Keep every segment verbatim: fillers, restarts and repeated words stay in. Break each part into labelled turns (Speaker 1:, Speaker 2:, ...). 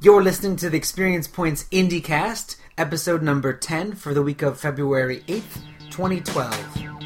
Speaker 1: You're listening to the Experience Points IndieCast, episode number ten for the week of February eighth, twenty twelve.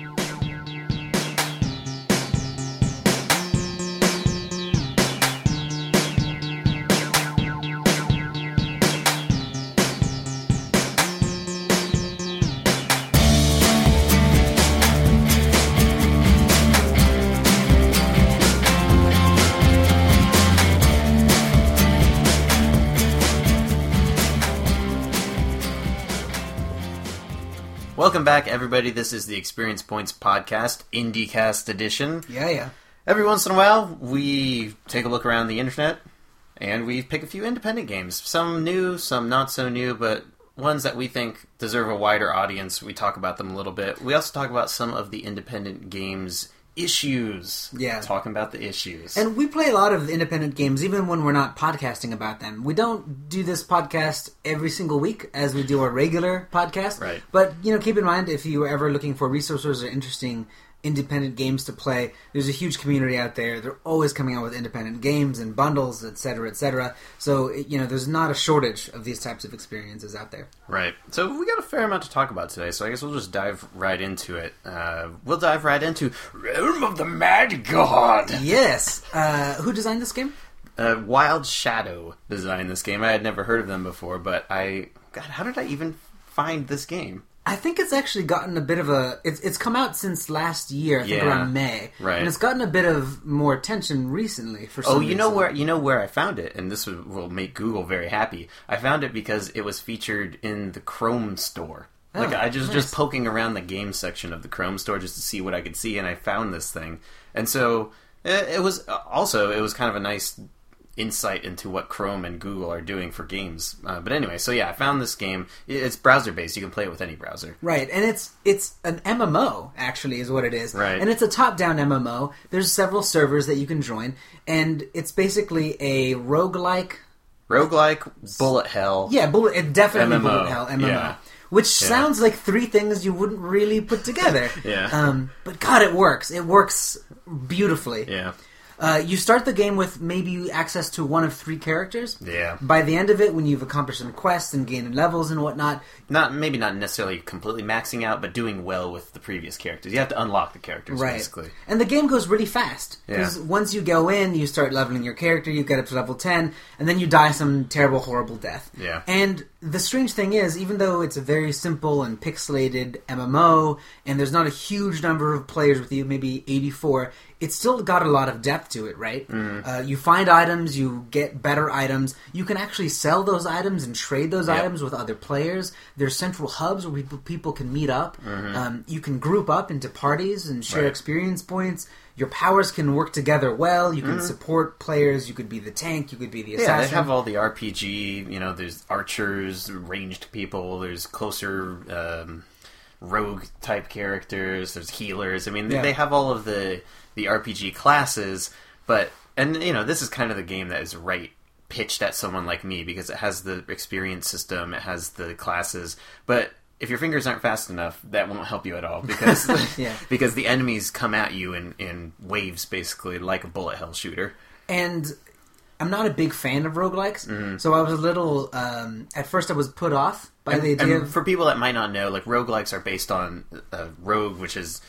Speaker 2: Welcome back, everybody. This is the Experience Points Podcast, IndieCast edition.
Speaker 1: Yeah, yeah.
Speaker 2: Every once in a while, we take a look around the internet, and we pick a few independent games. Some new, some not so new, but ones that we think deserve a wider audience. We talk about them a little bit. We also talk about some of the independent games' issues.
Speaker 1: Yeah.
Speaker 2: Talking about the issues.
Speaker 1: And we play a lot of independent games, even when we're not podcasting about them. We don't do this podcast every single week as we do our regular podcast.
Speaker 2: Right.
Speaker 1: But, you know, keep in mind, if you are ever looking for resources or interesting independent games to play, there's a huge community out there. They're always coming out with independent games and bundles, et cetera, et cetera. So, you know, there's not a shortage of these types of experiences out there.
Speaker 2: Right. So we got a fair amount to talk about today, so I guess we'll just dive right into it. Uh, we'll dive right into Realm of the Mad God.
Speaker 1: Yes. Uh, who designed this game?
Speaker 2: Uh, Wild Shadow designed this game. I had never heard of them before, but I... God, how did I even find this game?
Speaker 1: I think it's actually gotten a bit of a... It's it's come out since last year, I think
Speaker 2: Yeah,
Speaker 1: around May.
Speaker 2: right.
Speaker 1: And it's gotten a bit of more attention recently for some
Speaker 2: Oh, you know
Speaker 1: reason.
Speaker 2: where you know where I found it, and this will, will make Google very happy. I found it because it was featured in the Chrome store.
Speaker 1: Oh,
Speaker 2: like I just
Speaker 1: nice.
Speaker 2: just poking around the game section of the Chrome store just to see what I could see, and I found this thing. And so it, it was also it was kind of a nice insight into what Chrome and Google are doing for games. Uh, but anyway, so yeah, I found this game. It's browser based. You can play it with any browser.
Speaker 1: Right, and it's it's an M M O, actually, is what it is.
Speaker 2: Right.
Speaker 1: And it's a top-down M M O. There's several servers that you can join, and it's basically a roguelike...
Speaker 2: Roguelike, bullet hell.
Speaker 1: Yeah, bullet, it definitely
Speaker 2: M M O,
Speaker 1: bullet hell, M M O.
Speaker 2: yeah.
Speaker 1: Which
Speaker 2: Yeah.
Speaker 1: sounds like three things you wouldn't really put together.
Speaker 2: Yeah.
Speaker 1: Um, but God, it works. It works beautifully.
Speaker 2: Yeah.
Speaker 1: Uh, you start the game with maybe access to one of three characters.
Speaker 2: Yeah.
Speaker 1: By the end of it, when you've accomplished some quests and gained levels and whatnot,
Speaker 2: Not maybe not necessarily completely maxing out, but doing well with the previous characters. You have to unlock the characters,
Speaker 1: right.
Speaker 2: basically.
Speaker 1: And the game goes really fast. Because
Speaker 2: Yeah.
Speaker 1: once you go in, you start leveling your character, you get up to level ten, and then you die some terrible, horrible death.
Speaker 2: Yeah.
Speaker 1: And the strange thing is, even though it's a very simple and pixelated M M O, and there's not a huge number of players with you, maybe eighty-four, it's still got a lot of depth to it, right?
Speaker 2: Mm-hmm.
Speaker 1: Uh, you find items, you get better items, you can actually sell those items and trade those
Speaker 2: Yep.
Speaker 1: items with other players. There's central hubs where people, people can meet up.
Speaker 2: Mm-hmm.
Speaker 1: Um, you can group up into parties and share
Speaker 2: Right.
Speaker 1: experience points. Your powers can work together well. You can
Speaker 2: Mm-hmm.
Speaker 1: support players. You could be the tank. You could be the
Speaker 2: Yeah,
Speaker 1: assassin.
Speaker 2: they have all the R P G, you know, there's archers, ranged people, there's closer um, rogue-type characters, there's healers. I mean,
Speaker 1: Yeah.
Speaker 2: they have all of the, the R P G classes, but, and, you know, this is kind of the game that is right pitched at someone like me, because it has the experience system, it has the classes, but if your fingers aren't fast enough, that won't help you at all, because
Speaker 1: Yeah.
Speaker 2: because the enemies come at you in, in waves, basically, like a bullet hell shooter.
Speaker 1: And I'm not a big fan of roguelikes,
Speaker 2: Mm-hmm.
Speaker 1: so I was a little... Um, at first I was put off by
Speaker 2: And,
Speaker 1: the idea
Speaker 2: and
Speaker 1: of...
Speaker 2: for people that might not know, like, roguelikes are based on uh, rogue, which is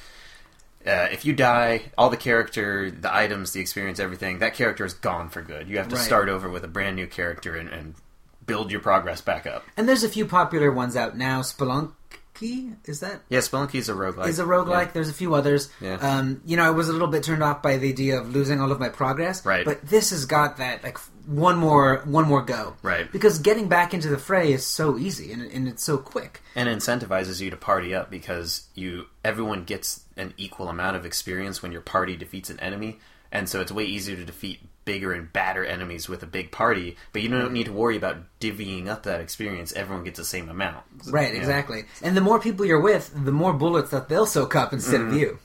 Speaker 2: uh, if you die, all the character, the items, the experience, everything, that character is gone for good. You have to
Speaker 1: Right.
Speaker 2: start over with a brand new character and, and build your progress back up.
Speaker 1: And there's a few popular ones out now. Spelunky, is that...
Speaker 2: Yeah, Spelunky's a roguelike.
Speaker 1: is a roguelike.
Speaker 2: Yeah.
Speaker 1: There's a few others.
Speaker 2: Yeah.
Speaker 1: Um, you know, I was a little bit turned off by the idea of losing all of my progress.
Speaker 2: Right.
Speaker 1: But this has got that, like, one more one more go.
Speaker 2: Right.
Speaker 1: Because getting back into the fray is so easy, and, and it's so quick.
Speaker 2: And incentivizes you to party up, because you everyone gets an equal amount of experience when your party defeats an enemy, and so it's way easier to defeat bigger and badder enemies with a big party, but you don't need to worry about divvying up that experience. Everyone gets the same amount.
Speaker 1: Right,
Speaker 2: Yeah.
Speaker 1: exactly. And the more people you're with, the more bullets that they'll soak up instead
Speaker 2: Mm-hmm.
Speaker 1: of you.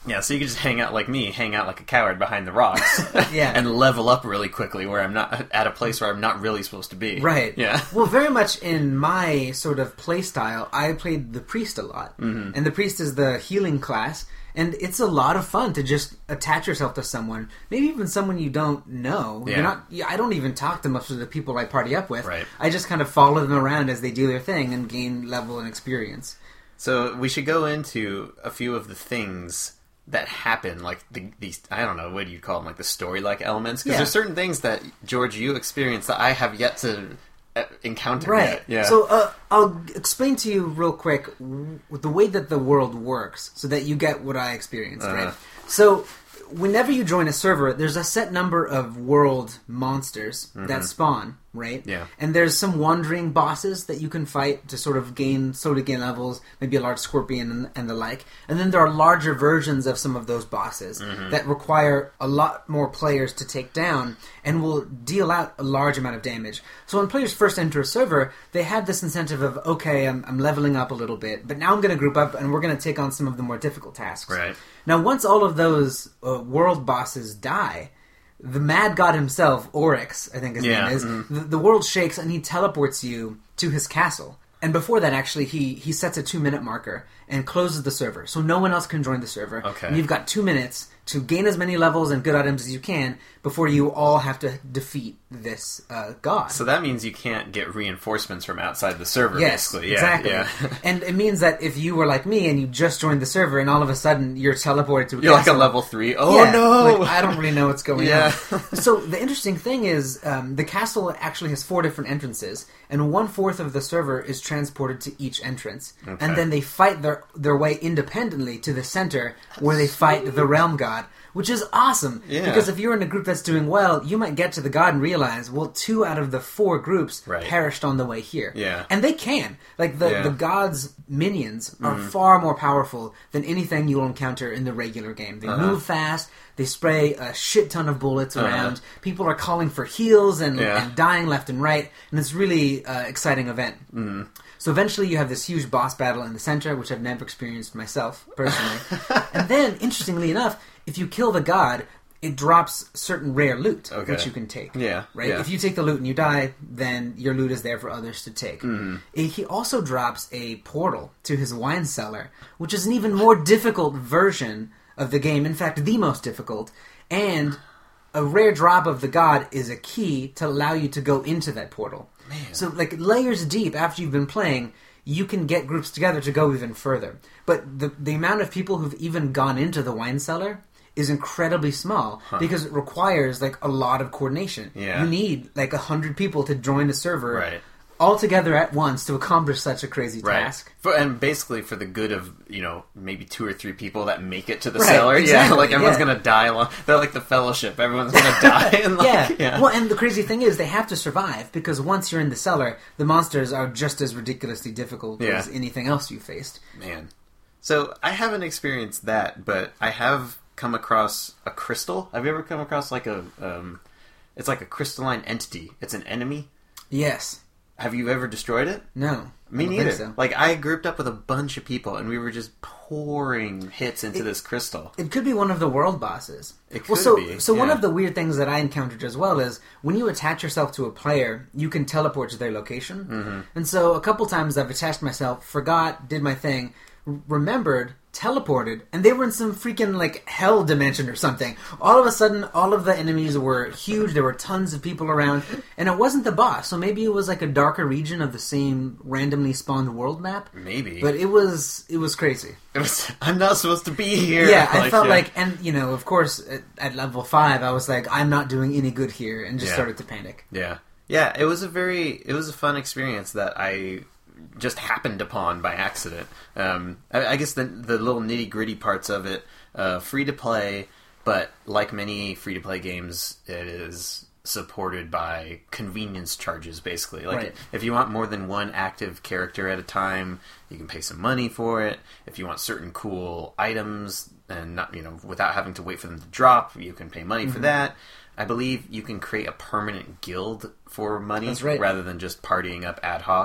Speaker 2: Yeah, so you can just hang out like me, hang out like a coward behind the rocks,
Speaker 1: Yeah.
Speaker 2: and level up really quickly where I'm not at a place where I'm not really supposed to be.
Speaker 1: Right.
Speaker 2: Yeah.
Speaker 1: Well, very much in my sort of play style, I played the priest a lot. Mm-hmm. And the priest is the healing class, and it's a lot of fun to just attach yourself to someone, maybe even someone you don't know.
Speaker 2: Yeah.
Speaker 1: You're not. I don't even talk to most of the people I party up with.
Speaker 2: Right.
Speaker 1: I just kind of follow them around as they do their thing and gain level and experience.
Speaker 2: So we should go into a few of the things that happen, like the, these, I don't know, what do you call them, like the story-like elements? Because
Speaker 1: Yeah.
Speaker 2: there's certain things that, George, you experience that I have yet to uh, encounter
Speaker 1: Right.
Speaker 2: yet. Yeah.
Speaker 1: So uh, I'll explain to you real quick w- the way that the world works so that you get what I experienced,
Speaker 2: Uh-huh.
Speaker 1: right? So whenever you join a server, there's a set number of world monsters that spawn, right?
Speaker 2: Yeah.
Speaker 1: And there's some wandering bosses that you can fight to sort of gain, sort of gain levels, maybe a large scorpion and, and the like. And then there are larger versions of some of those bosses that require a lot more players to take down and will deal out a large amount of damage. So when players first enter a server, they have this incentive of, okay, I'm, I'm leveling up a little bit, but now I'm going to group up and we're going to take on some of the more difficult tasks.
Speaker 2: Right.
Speaker 1: Now, once all of those uh, world bosses die, the mad god himself, Oryx, I think his
Speaker 2: Yeah,
Speaker 1: name is,
Speaker 2: mm-hmm.
Speaker 1: the, the world shakes and he teleports you to his castle. And before that, actually, he, he sets a two-minute marker and closes the server, so no one else can join the server.
Speaker 2: Okay.
Speaker 1: And you've got two minutes to gain as many levels and good items as you can before you all have to defeat this uh, god.
Speaker 2: So that means you can't get reinforcements from outside the server,
Speaker 1: Yes,
Speaker 2: basically. Yeah,
Speaker 1: exactly.
Speaker 2: Yeah.
Speaker 1: And it means that if you were like me and you just joined the server and all of a sudden you're teleported to a
Speaker 2: You're like a
Speaker 1: castle,
Speaker 2: level three. Oh,
Speaker 1: yeah,
Speaker 2: no!
Speaker 1: like, I don't really know what's going
Speaker 2: Yeah.
Speaker 1: on. So the interesting thing is um, the castle actually has four different entrances, and one-fourth of the server is transported to each entrance.
Speaker 2: Okay.
Speaker 1: And then they fight their, their way independently to the center where they fight the realm god, which is awesome.
Speaker 2: Yeah.
Speaker 1: Because if you're in a group that's doing well, you might get to the god and realize, well, two out of the four groups
Speaker 2: Right.
Speaker 1: perished on the way here.
Speaker 2: Yeah.
Speaker 1: And they can. Like, the,
Speaker 2: Yeah.
Speaker 1: the god's minions are
Speaker 2: Mm-hmm.
Speaker 1: far more powerful than anything you'll encounter in the regular game. They
Speaker 2: Uh-huh.
Speaker 1: move fast, they spray a shit ton of bullets
Speaker 2: Uh-huh.
Speaker 1: around, people are calling for heals and,
Speaker 2: Yeah.
Speaker 1: and dying left and right, and it's really uh, exciting event.
Speaker 2: Mm-hmm.
Speaker 1: So eventually you have this huge boss battle in the center, which I've never experienced myself, personally. And then, interestingly enough, if you kill the god, it drops certain rare loot,
Speaker 2: Okay.
Speaker 1: which you can take.
Speaker 2: Yeah,
Speaker 1: Right?
Speaker 2: yeah.
Speaker 1: If you take the loot and you die, then your loot is there for others to take.
Speaker 2: Mm-hmm.
Speaker 1: Eh, He also drops a portal to his wine cellar, which is an even more difficult version of the game. In fact, the most difficult. And a rare drop of the god is a key to allow you to go into that portal.
Speaker 2: Man.
Speaker 1: So, like, layers deep after you've been playing, you can get groups together to go even further. But the the amount of people who've even gone into the wine cellar is incredibly small because it requires, like, a lot of coordination.
Speaker 2: Yeah.
Speaker 1: You need, like, a hundred people to join a server
Speaker 2: Right.
Speaker 1: all together at once to accomplish such a crazy
Speaker 2: Right.
Speaker 1: task.
Speaker 2: For, and basically for the good of, you know, maybe two or three people that make it to the
Speaker 1: Right,
Speaker 2: cellar. Yeah,
Speaker 1: exactly,
Speaker 2: like everyone's
Speaker 1: yeah.
Speaker 2: going to die along. They're like the Fellowship. Everyone's going to die. And like,
Speaker 1: yeah.
Speaker 2: yeah.
Speaker 1: Well, and the crazy thing is they have to survive because once you're in the cellar, the monsters are just as ridiculously difficult
Speaker 2: Yeah.
Speaker 1: as anything else you faced.
Speaker 2: Man. So I haven't experienced that, but I have come across a crystal. Have you ever come across like a, um, it's like a crystalline entity. It's an enemy.
Speaker 1: Yes.
Speaker 2: Have you ever destroyed it?
Speaker 1: No.
Speaker 2: Me
Speaker 1: I don't
Speaker 2: neither.
Speaker 1: think so.
Speaker 2: Like, I grouped up with a bunch of people, and we were just pouring hits into
Speaker 1: It-
Speaker 2: this crystal.
Speaker 1: It could be one of the world bosses.
Speaker 2: It
Speaker 1: well,
Speaker 2: could
Speaker 1: so,
Speaker 2: be,
Speaker 1: So one
Speaker 2: yeah.
Speaker 1: of the weird things that I encountered as well is when you attach yourself to a player, you can teleport to their location.
Speaker 2: Mm-hmm.
Speaker 1: And so a couple times I've attached myself, forgot, did my thing, r- remembered, teleported, and they were in some freaking, like, hell dimension or something. All of a sudden, all of the enemies were huge, there were tons of people around, and it wasn't the boss, so maybe it was like a darker region of the same randomly spawned world map.
Speaker 2: Maybe.
Speaker 1: But it was, it was crazy.
Speaker 2: It was, I'm not supposed to be here.
Speaker 1: Yeah, I
Speaker 2: Like,
Speaker 1: felt
Speaker 2: yeah.
Speaker 1: like, and you know, of course, at, at level five, I was like, I'm not doing any good here, and just
Speaker 2: Yeah.
Speaker 1: started to panic.
Speaker 2: Yeah. Yeah, it was a very, it was a fun experience that I just happened upon by accident. Um, I, I guess the the little nitty gritty parts of it, uh, free to play, but like many free to play games, it is supported by convenience charges. Basically, like
Speaker 1: Right.
Speaker 2: if you want more than one active character at a time, you can pay some money for it. If you want certain cool items and not, you know, without having to wait for them to drop, you can pay money for that. I believe you can create a permanent guild for money
Speaker 1: That's right.
Speaker 2: rather than just partying up ad hoc.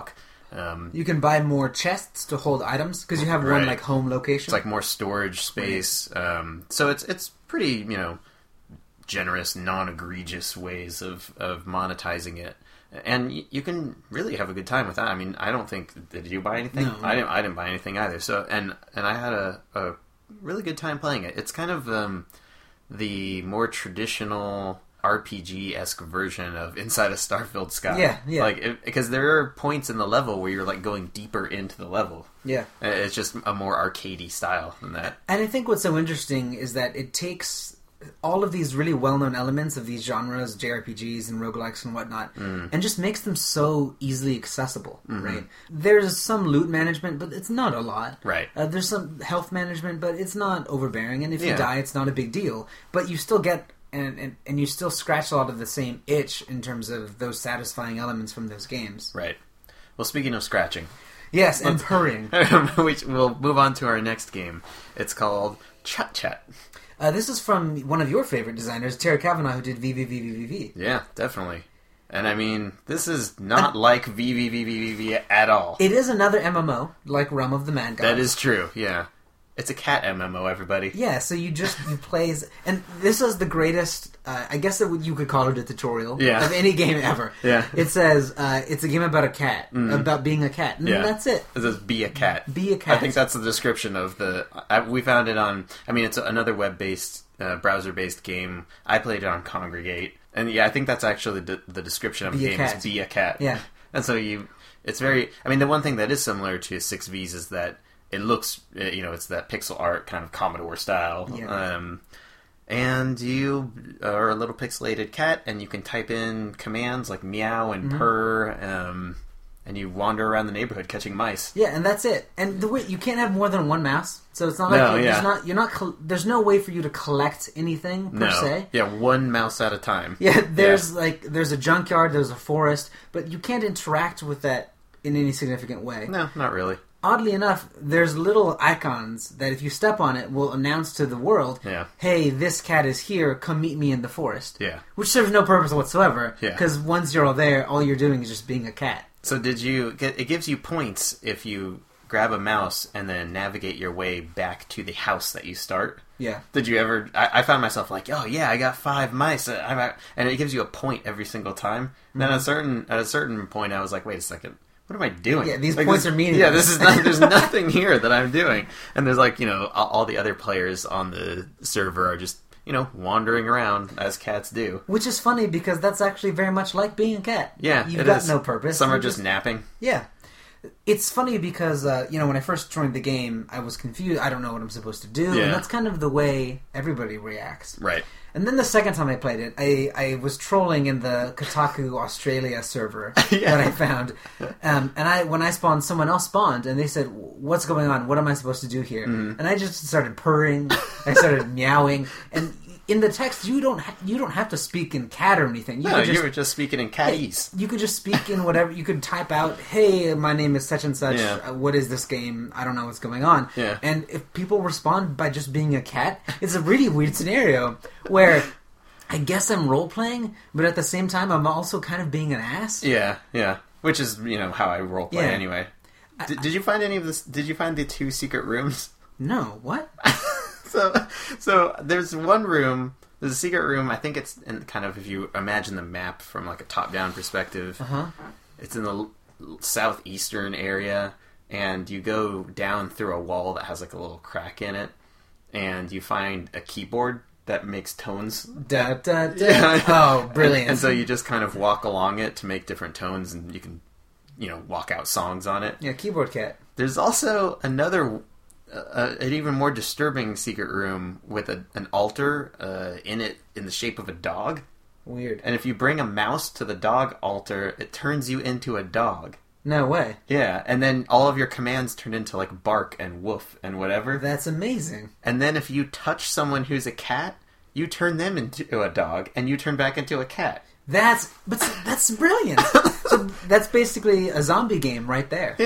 Speaker 2: Um,
Speaker 1: You can buy more chests to hold items because you have one
Speaker 2: Right.
Speaker 1: like home location.
Speaker 2: it's like more storage space. Um, so it's it's pretty, you know, generous, non-egregious ways of, of monetizing it. And y- you can really have a good time with that. I mean, I don't think... Did you buy anything?
Speaker 1: No.
Speaker 2: I didn't I didn't buy anything either. So And, and I had a, a really good time playing it. It's kind of um, the more traditional R P G-esque version of Inside a Starfield Sky.
Speaker 1: Yeah, yeah.
Speaker 2: Like, because there are points in the level where you're like going deeper into the level.
Speaker 1: yeah.
Speaker 2: Uh, It's just a more arcadey style than that.
Speaker 1: And I think what's so interesting is that it takes all of these really well-known elements of these genres, J R P Gs and roguelikes and whatnot,
Speaker 2: Mm.
Speaker 1: and just makes them so easily accessible,
Speaker 2: Mm-hmm.
Speaker 1: right? There's some loot management, but it's not a lot.
Speaker 2: Right.
Speaker 1: Uh, there's some health management, but it's not overbearing, and if you
Speaker 2: Yeah.
Speaker 1: die, it's not a big deal. But you still get... And, and, and you still scratch a lot of the same itch in terms of those satisfying elements from those games.
Speaker 2: Right. Well, speaking of scratching,
Speaker 1: Yes, and purring.
Speaker 2: we, we'll move on to our next game. It's called Chat Chat.
Speaker 1: Uh, this is from one of your favorite designers, Terry Kavanagh, who did V V V V V V.
Speaker 2: Yeah, definitely. And I mean, this is not like V V V V V V at all.
Speaker 1: It is another M M O, like Realm of the Mad God.
Speaker 2: That is true, yeah. It's a cat M M O, everybody.
Speaker 1: Yeah, so you just, you play as, and this is the greatest, uh, I guess that you could call it a tutorial
Speaker 2: Yeah.
Speaker 1: of any game ever.
Speaker 2: Yeah.
Speaker 1: It says, uh, it's a game about a cat, about being a cat, and
Speaker 2: Yeah.
Speaker 1: that's it.
Speaker 2: It says be a cat.
Speaker 1: Be a cat.
Speaker 2: I think that's the description of the... I, we found it on... I mean, it's another web-based, uh, browser-based game. I played it on Congregate. And yeah, I think that's actually the, the description of
Speaker 1: Be
Speaker 2: the
Speaker 1: a
Speaker 2: game
Speaker 1: cat.
Speaker 2: is be a cat.
Speaker 1: Yeah.
Speaker 2: And so you... It's very... I mean, the one thing that is similar to six V's is that it looks... uh, You know, it's that pixel art kind of Commodore style.
Speaker 1: Yeah.
Speaker 2: Um, and you are a little pixelated cat, and you can type in commands like meow and
Speaker 1: Mm-hmm.
Speaker 2: purr, um, and you wander around the neighborhood catching mice.
Speaker 1: Yeah, and that's it. And the way you can't have more than one mouse, so it's not like
Speaker 2: No,
Speaker 1: you,
Speaker 2: yeah.
Speaker 1: there's not you're not col- there's no way for you to collect anything per
Speaker 2: No.
Speaker 1: se.
Speaker 2: Yeah, one mouse at a time.
Speaker 1: Yeah, there's like there's a junkyard, there's a forest, but you can't interact with that in any significant way.
Speaker 2: No, not really.
Speaker 1: Oddly enough, there's little icons that if you step on it will announce to the world,
Speaker 2: Yeah.
Speaker 1: hey, this cat is here, come meet me in the forest.
Speaker 2: Yeah.
Speaker 1: Which serves no purpose whatsoever,
Speaker 2: Yeah.
Speaker 1: because once you're all there, all you're doing is just being a cat.
Speaker 2: So did you get? It gives you points if you grab a mouse and then navigate your way back to the house that you start.
Speaker 1: Yeah.
Speaker 2: Did you ever? I, I found myself like, oh yeah, I got five mice, uh, I'm at, and it gives you a point every single time. And then at a certain at a certain point, I was like, wait a second. What am I doing?
Speaker 1: Yeah, these
Speaker 2: Like,
Speaker 1: points
Speaker 2: this-
Speaker 1: are meaningless.
Speaker 2: Yeah, this is not, there's nothing here that I'm doing. And there's like, you know, all, all the other players on the server are just, you know, wandering around as cats do.
Speaker 1: Which is funny because that's actually very much like being a cat.
Speaker 2: Yeah,
Speaker 1: You've
Speaker 2: it
Speaker 1: got
Speaker 2: is.
Speaker 1: no purpose.
Speaker 2: Some are
Speaker 1: You're
Speaker 2: just napping.
Speaker 1: Yeah. It's funny because, uh, you know, when I first joined the game, I was confused. I don't know what I'm supposed to do.
Speaker 2: Yeah.
Speaker 1: And that's kind of the way everybody reacts.
Speaker 2: Right.
Speaker 1: And then the second time I played it, I, I was trolling in the Kotaku Australia server
Speaker 2: Yeah.
Speaker 1: that I found. Um, and I when I spawned, someone else spawned, and they said, what's going on? What am I supposed to do here?
Speaker 2: Mm-hmm.
Speaker 1: And I just started purring. I started meowing. And in the text, you don't ha- you don't have to speak in cat or anything. You
Speaker 2: No,
Speaker 1: could just,
Speaker 2: you were just speaking in catese.
Speaker 1: you could just speak in whatever. You could type out, "Hey, my name is such and such.
Speaker 2: Yeah.
Speaker 1: Uh, what is this game? I don't know what's going on."
Speaker 2: Yeah.
Speaker 1: And if people respond by just being a cat, it's a really weird scenario where I guess I'm role playing, but at the same time, I'm also kind of being an ass.
Speaker 2: Yeah, yeah. Which is, you know, how I role play
Speaker 1: Yeah.
Speaker 2: anyway. Did, did you find any of this? Did you find the two secret rooms?
Speaker 1: No, what?
Speaker 2: so, so there's one room. There's a secret room. I think it's in kind of, if you imagine the map from like a top-down perspective.
Speaker 1: Uh huh.
Speaker 2: It's in the l- southeastern area, and you go down through a wall that has like a little crack in it, and you find a keyboard that makes tones.
Speaker 1: Da da da.
Speaker 2: Yeah.
Speaker 1: Oh, brilliant!
Speaker 2: And, and so you just kind of walk along it to make different tones, and you can, you know, walk out songs on it.
Speaker 1: yeah, keyboard cat.
Speaker 2: There's also another, uh, an even more disturbing secret room with a, an altar uh, in it in the shape of a dog.
Speaker 1: Weird.
Speaker 2: And if you bring a mouse to the dog altar, it turns you into a dog.
Speaker 1: No way.
Speaker 2: Yeah, and then all of your commands turn into like bark and woof and whatever.
Speaker 1: That's amazing.
Speaker 2: And then if you touch someone who's a cat, you turn them into a dog, and you turn back into a cat.
Speaker 1: That's but that's brilliant. So that's basically a zombie game right there.
Speaker 2: Yeah.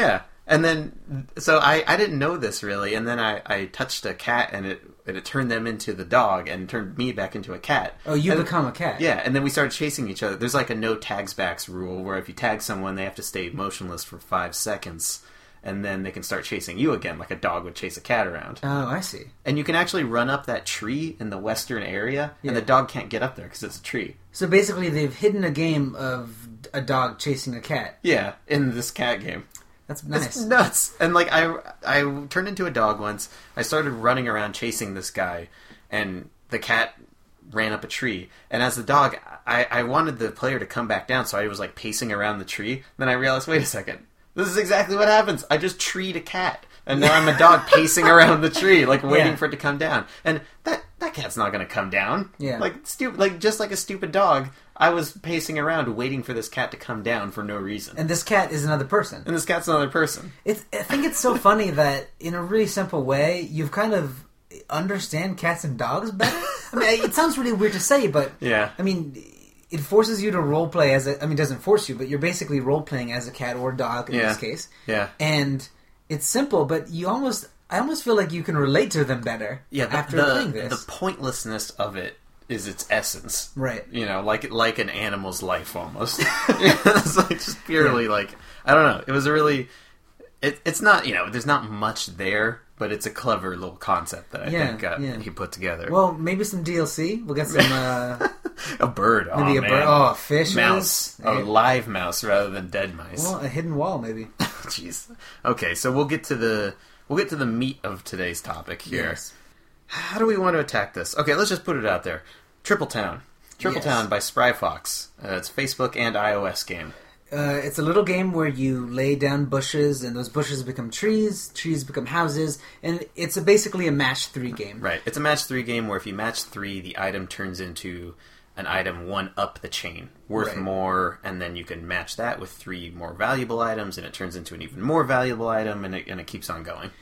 Speaker 2: And then, so I, I didn't know this really, and then I, I touched a cat, and it and it turned them into the dog, and turned me back into a cat.
Speaker 1: Oh, you
Speaker 2: and,
Speaker 1: become a cat.
Speaker 2: Yeah, and then we started chasing each other. There's like a no tags backs rule, where if you tag someone, they have to stay motionless for five seconds, and then they can start chasing you again, like a dog would chase a cat around.
Speaker 1: Oh, I see.
Speaker 2: And you can actually run up that tree in the western area,
Speaker 1: Yeah.
Speaker 2: and the dog can't get up there because it's a tree.
Speaker 1: So basically, they've hidden a game of a dog chasing a cat.
Speaker 2: Yeah, in this cat game.
Speaker 1: That's nice.
Speaker 2: It's nuts. And like I, I turned into a dog once. I started running around chasing this guy, and the cat ran up a tree. And as the dog, I, I wanted the player to come back down, so I was like pacing around the tree. Then I realized, wait a second, this is exactly what happens. I just treed a cat, and now I'm a dog pacing around the tree, like waiting
Speaker 1: Yeah.
Speaker 2: for it to come down. And that that cat's not going to come down.
Speaker 1: Yeah.
Speaker 2: Like stupid, like just like a stupid dog. I was pacing around waiting for this cat to come down for no reason.
Speaker 1: And this cat is another person.
Speaker 2: And this cat's another person.
Speaker 1: It's, I think it's so funny that in a really simple way, you've kind of understand cats and dogs better. I mean, it sounds really weird to say, but
Speaker 2: Yeah.
Speaker 1: I mean, it forces you to role play as a. I mean, it doesn't force you, but you're basically role playing as a cat or a dog in
Speaker 2: Yeah.
Speaker 1: this case.
Speaker 2: Yeah.
Speaker 1: And it's simple, but you almost. I almost feel like you can relate to them better.
Speaker 2: Yeah, the,
Speaker 1: after
Speaker 2: the,
Speaker 1: playing this.
Speaker 2: the pointlessness of it is its essence.
Speaker 1: Right.
Speaker 2: You know, like like an animal's life almost. It's like just purely
Speaker 1: Yeah.
Speaker 2: like I don't know. It was a really it, it's not, you know, there's not much there, but it's a clever little concept that I
Speaker 1: Yeah,
Speaker 2: think uh,
Speaker 1: yeah.
Speaker 2: he put together.
Speaker 1: Well, maybe some D L C. We'll get some. Uh,
Speaker 2: a bird.
Speaker 1: maybe
Speaker 2: oh,
Speaker 1: a
Speaker 2: man.
Speaker 1: bird. Oh, fishes.
Speaker 2: Mouse. A
Speaker 1: Eh,
Speaker 2: live mouse rather than dead mice.
Speaker 1: Well, a hidden wall, maybe.
Speaker 2: Jeez. Okay, so we'll get to the we'll get to the meat of today's topic here.
Speaker 1: Yes.
Speaker 2: How do we want to attack this? Okay, let's just put it out there. Triple Town. Triple
Speaker 1: Yes.
Speaker 2: Town by Spry Fox. Uh, it's a Facebook and iOS game.
Speaker 1: Uh, it's a little game where you lay down bushes, and those bushes become trees. Trees become houses, and it's a, basically a match three game.
Speaker 2: Right. It's a match three game where if you match three, the item turns into an item one up the chain, worth
Speaker 1: Right.
Speaker 2: more, and then you can match that with three more valuable items, and it turns into an even more valuable item, and it, and it keeps on going.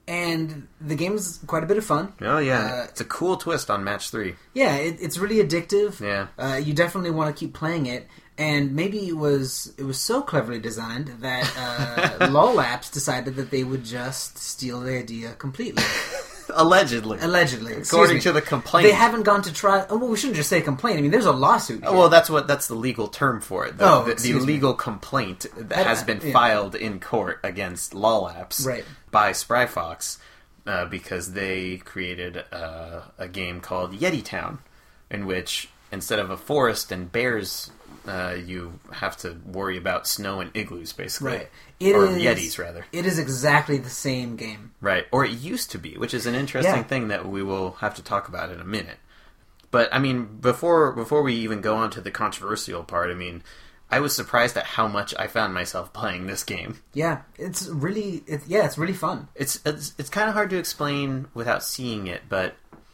Speaker 1: And the game's quite a bit of fun.
Speaker 2: Oh, yeah.
Speaker 1: Uh,
Speaker 2: it's a cool twist on match three.
Speaker 1: Yeah, it, it's really addictive.
Speaker 2: Yeah.
Speaker 1: Uh, you definitely want to keep playing it. And maybe it was it was so cleverly designed that uh, LOL apps decided that they would just steal the idea completely.
Speaker 2: Allegedly.
Speaker 1: Allegedly. excuse
Speaker 2: According
Speaker 1: me.
Speaker 2: to the complaint.
Speaker 1: They haven't gone to try... Oh, well, we shouldn't just say complaint. I mean, there's a lawsuit here.
Speaker 2: Oh, well, that's what that's the legal term for it. The,
Speaker 1: Oh,
Speaker 2: the, the
Speaker 1: excuse me.
Speaker 2: legal complaint that
Speaker 1: I-
Speaker 2: has been
Speaker 1: yeah.
Speaker 2: filed in court against LOL apps
Speaker 1: Right.
Speaker 2: by Spry Fox uh, because they created uh, a game called Yeti Town, in which instead of a forest and bears, uh, you have to worry about snow and igloos, basically.
Speaker 1: Right. It
Speaker 2: or
Speaker 1: is-
Speaker 2: Yetis, rather.
Speaker 1: It is exactly the same game.
Speaker 2: Right, or it used to be, which is an interesting
Speaker 1: Yeah.
Speaker 2: thing that we will have to talk about in a minute. But I mean, before before we even go on to the controversial part, I mean, I was surprised at how much I found myself playing this game.
Speaker 1: Yeah, it's really... It, yeah, it's really fun.
Speaker 2: It's it's, it's kind of hard to explain without seeing it, but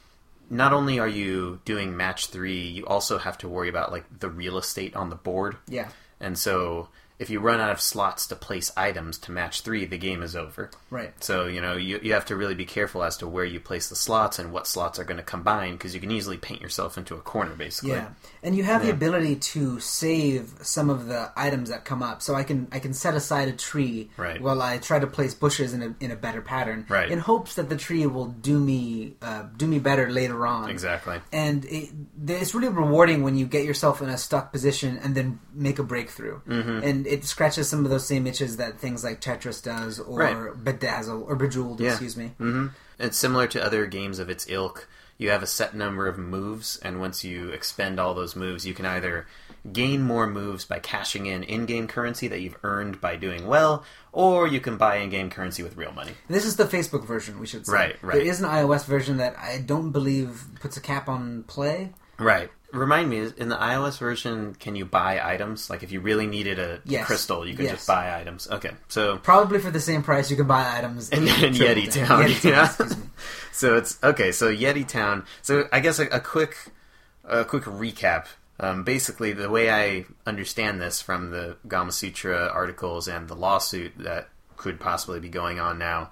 Speaker 2: not only are you doing match three, you also have to worry about like the real estate on the board.
Speaker 1: Yeah.
Speaker 2: And so if you run out of slots to place items to match three, the game is over.
Speaker 1: Right.
Speaker 2: So, you know, you, you have to really be careful as to where you place the slots and what slots are going to combine, because you can easily paint yourself into a corner, basically.
Speaker 1: Yeah, and you have
Speaker 2: Yeah.
Speaker 1: the ability to save some of the items that come up. So I can I can set aside a tree
Speaker 2: Right.
Speaker 1: while I try to place bushes in a in a better pattern,
Speaker 2: Right.
Speaker 1: in hopes that the tree will do me uh, do me better later on.
Speaker 2: Exactly.
Speaker 1: And it, it's really rewarding when you get yourself in a stuck position and then make a breakthrough. Mm-hmm. And it scratches some of those same itches that things like Tetris does, or
Speaker 2: Right.
Speaker 1: Bedazzle, or Bejeweled,
Speaker 2: Yeah.
Speaker 1: excuse me.
Speaker 2: hmm It's similar to other games of its ilk. You have a set number of moves, and once you expend all those moves, you can either gain more moves by cashing in in-game currency that you've earned by doing well, or you can buy in-game currency with real money.
Speaker 1: This is the Facebook version, we should say.
Speaker 2: Right, right.
Speaker 1: There is an iOS version that I don't believe puts a cap on play.
Speaker 2: Right. Remind me, in the iOS version, can you buy items? Like, if you really needed a
Speaker 1: Yes.
Speaker 2: crystal, you can
Speaker 1: Yes.
Speaker 2: just buy items. Okay, so...
Speaker 1: Probably for the same price, you can buy items
Speaker 2: in, in
Speaker 1: Triple
Speaker 2: Yeti Town,
Speaker 1: Yeti Town,
Speaker 2: yeah.
Speaker 1: excuse me.
Speaker 2: So it's okay. So Yeti Town. So I guess a, a quick, a quick recap. Um, basically, the way I understand this from the Gama Sutra articles and the lawsuit that could possibly be going on now,